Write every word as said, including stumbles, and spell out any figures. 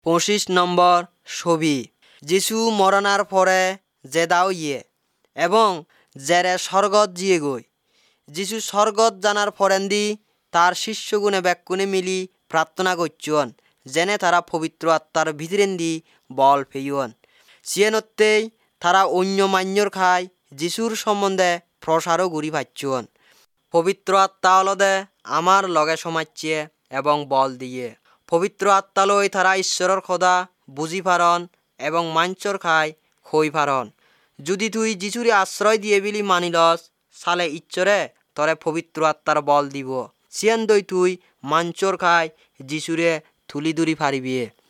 পঁচিশ নম্বর ছবি। যিশু মরণার পরে যে দাও ইয়ে এবং জেরে স্বর্গত জিয়ে গই। যিশু স্বর্গত জানার পরেন্দি তার শিষ্যগুণে ব্যাকুণে মিলি প্রার্থনা করছন যেনে তারা পবিত্র আত্মার ভিতরেন্দি বল পেয়ন। সিয়েনত্তেই তারা অন্য মান্যর খায় যিশুর সম্বন্ধে প্রসারও ঘুরি পাচ্ছন। পবিত্র আত্মা অলদে আমার লগে সমাজছে এবং বল দিয়ে। পবিত্র আত্মালই তারা ঈশ্বরের খোদা বুঝি পারন এবং মাঞ্চর খায় খই পারন। যদি তুই যিশুরে আশ্রয় দিয়ে বিলি মানিলস সালে ইচ্ছরে তরে পবিত্র আত্মার বল দিব। সিয়ান দই তুই মাঞ্চর খায় যিশুরে তুলি দুরি পারিবি।